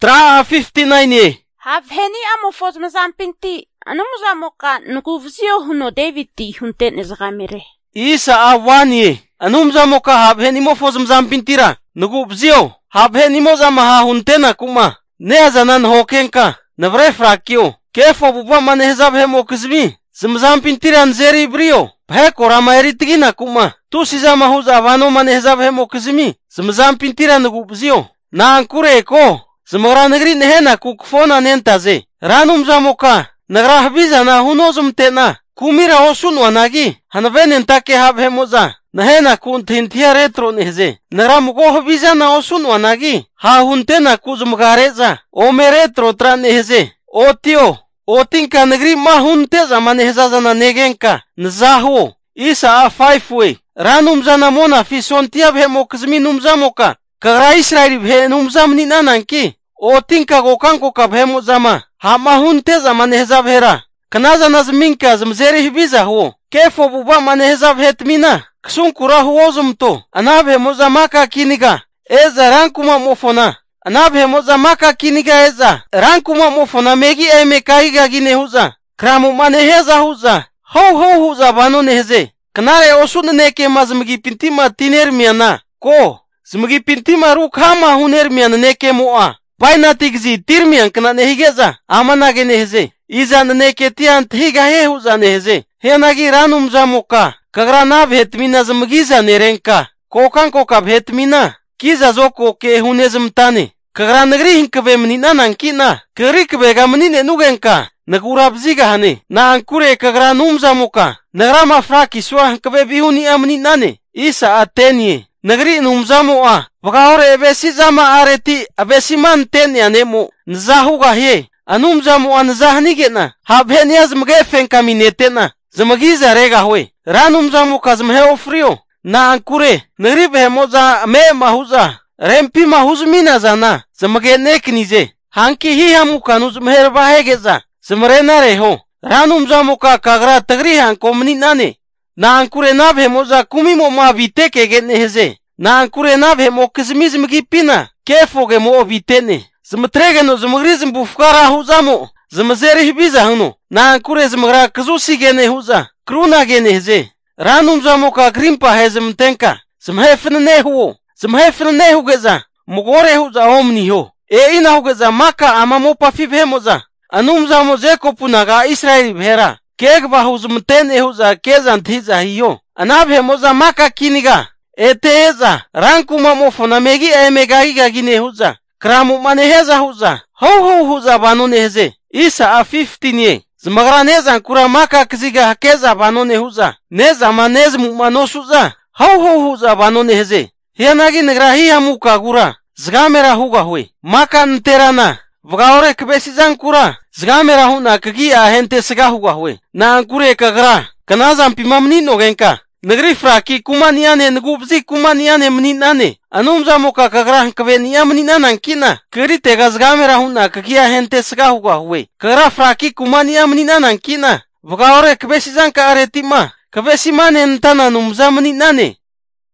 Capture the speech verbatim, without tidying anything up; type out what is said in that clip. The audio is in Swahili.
Tra fifty-nine ye. Havheni amo fos mazampinti. Ano mazamoka nukuvzio huno David ti hunten izgamire. Isa awan ye. Ano mazamoka havheni mo fos mazampintira. Nukuvzio. Havheni mo zamaha huntena kuma. Neazanan hokenka. Navre frakio. Kefo buba manehzab hemo kizmi. Zmzampintira nzeri brio. Bhe korama eritigina kuma. Tu sizama huza vano manehzab hemo kizmi. Zmzampintira nukuvzio. Na ankure ko. Zmora negri nehena kukfona nentaze. Ranum zamoka. Nagra habiza na hunozum tena. Kumira osun wanagi. Hanvenen take hab hemoza. Nahena kuntintia retro nehze. Nagra mugo habiza na osun wanagi. Ha huntena kuzumgareza. Ome retro tra nehze. O tio. O tinka negri ma hunteza manehzaza na negenka. Nzahu. Isa a five way. Ranum zanamona fisontia hemo kizmi num zamoka. Kagra Israeli bhe numzam ni nananki. O tinka gokanko ka bhemo zama. Hama hunte zama nehza bhera. Kanaza nazminka zmzeri hibiza huo. Kefo buba manehza bhetmina. Ksun kura huo zumto. Ana bhemo zama ka kiniga. Eza rankuma mofona. Ana bhemo zama ka kiniga eza. Rankuma mofona megi eme kaiga gine huza. Kramu manehza huza. Ho ho huza bano nehze. Kanare osun neke mazmgi pintima tiner miana. Ko. Zmgi pintima ruk hama huner mian neke moa. Paina tigzi tirmian kana nehigeza. Amanage nehze. Iza neke tian thiga he huza nehze. Henagi ranum zamoka. Kagra na bhetmina zmgiza nerenka. Kokan koka bhetmina. Kiza zoko ke hunezm tane. Kagra nagri hinkve mnina nankina. Krik bega mnine nugenka. Nagurabziga hane. Na ankure kagra num zamoka. Nagra mafraki swa hinkve bihuni amni nane. Isa atenye. Nagri numzamoa. Vagaore ebesi zama areti abesi man ten yanemo. Nzahuga he. Anumzamoa nzahnigena. Habheniaz mgefen kaminetena. Zamagiza rega hwe. Ranumzamoka zmhe ofrio. Na ankure. Nagri behemoza me mahuza. Rempi mahuzmina zana. Zamagenek nize. Hanki hi hamukanu zmherba hegeza. Zmrena reho. Ranumzamoka kagra tagri hanko mninane. Na ankure na behemoza kumimo ma viteke genehze. Na ankure na behemo kizmizm gipina. Kefo gemo vitene. Zmtrege zmgri zmbufkara huzamo. Zmzeri hibiza huno. Na ankure zmgra kazusi gene huza. Kruna genehze. Ranum zamoka grimpa hezmtenka. Zmhefn nehuo. Zmhefn nehugeza. Mugore huza omni ho. E ina hugeza maka amamo pafi behemoza. Anum zamo zeko punaga Israeli bhera. Keg bahuzmten ehuza kezan thiza hiyo. Anabhe moza maka kiniga. Eteza rankuma mofona megi emegaiga gine huza. Kramu maneheza huza. Ho ho huza banu nehze. Isa a fifteen ye. Zmagra neza kura maka kiziga hakeza banu nehuza. Neza manezmu manosuza. Ho ho huza banu nehze. Hiyanagi negra hi hamuka gura. Zgamera huga hwe. Maka nterana. Vgaore kbesizan kura. Zgamera huna kagi ahente sga huga hwe. Na ankure kagra. Kanazan pimamni nogenka. Negri fraki kumaniane ngubzi kumaniane mninane. Anumza moka kagra kvenia mninana kina. Kiri tega zgamera huna kagi ahente sga huga hwe. Kagra fraki kumania mninana kina. Vgaore kbesizan ka aretima. Kbesimane ntana numza mninane.